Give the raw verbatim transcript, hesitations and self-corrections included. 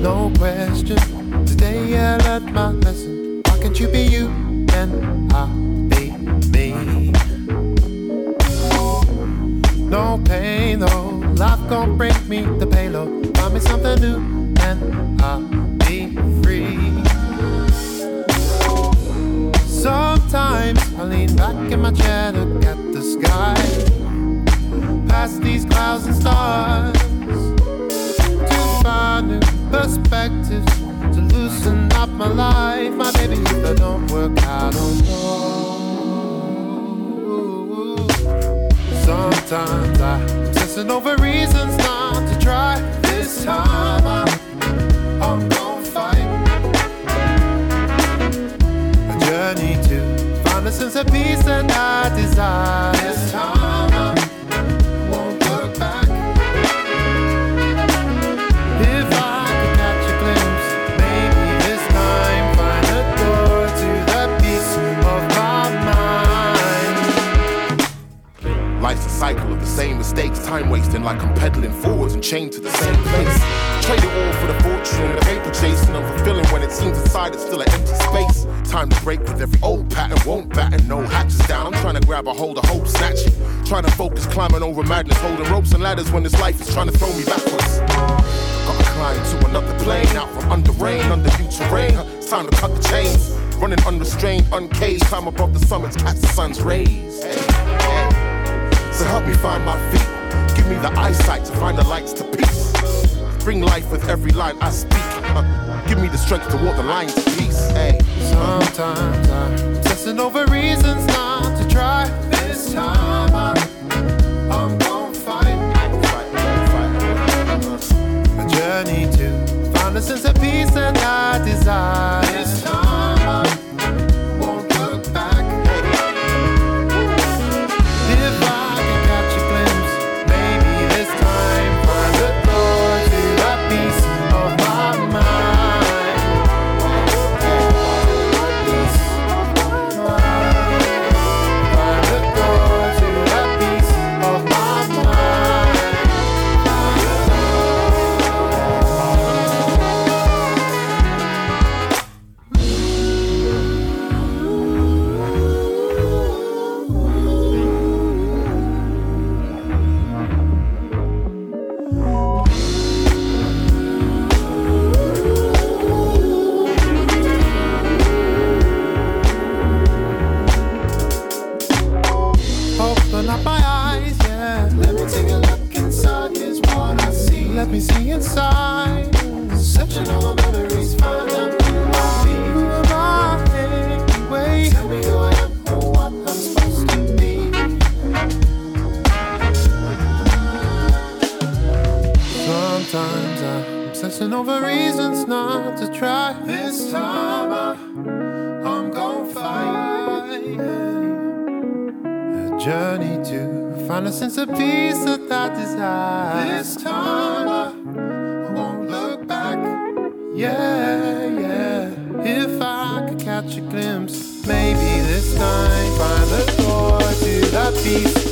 no question. Today I learned my lesson. Why can't you be you and I be me? No pain though, life gon' bring me the payload. Find me something new and I'll be free. Sometimes I lean back in my chair, look at the sky, past these clouds and stars, to find new perspectives, to loosen up my life. My baby, if I don't work, I don't know. Sometimes I'm obsessing over reasons not to try. This time I'm, I'm gon' fight. A journey to find a sense of peace that I desire. This time I won't look back. If I could catch a glimpse, maybe this time find a door to the peace of my mind. Life's a cycle of the same mistakes, time wasting like I'm pedaling forwards and chained to the same place. Trade it all for the fortune, the paper chasing, unfulfilling when it seems inside it's still an empty space. Time to break with every old pattern, won't batten, no hatches down. I'm trying to grab a hold of hope, snatch it. Trying to focus, climbing over madness, holding ropes and ladders when this life is trying to throw me backwards. Gotta climb to another plane, out from under rain, under new terrain. It's time to cut the chains, running unrestrained, uncaged. Time above the summits, catch the sun's rays. Hey, hey. So help me find my feet, give me the eyesight to find the lights to peace. Bring life with every line I speak. Uh, give me the strength to walk the line to peace. Hey. Sometimes I'm obsessing over reasons not to try. This time I'm, I'm gon' fight. A journey to find a sense of peace that I desire. This time I won't look back. If I can catch a glimpse, maybe this time find the door to that peace of my mind. Find the door to that peace of my mind. Open up my eyes, yeah. Let me take a look inside, here's what I see. Let me see inside. Searching all the memories, find out who I be. Who am I anyway? Tell me who I am or what I'm supposed to be. Sometimes I'm obsessing over reasons not to try. This time I, I'm gon' fight. A journey to find a sense of peace that I desire. This time I won't look back. Yeah, yeah. If I could catch a glimpse, maybe this time find the door to that peace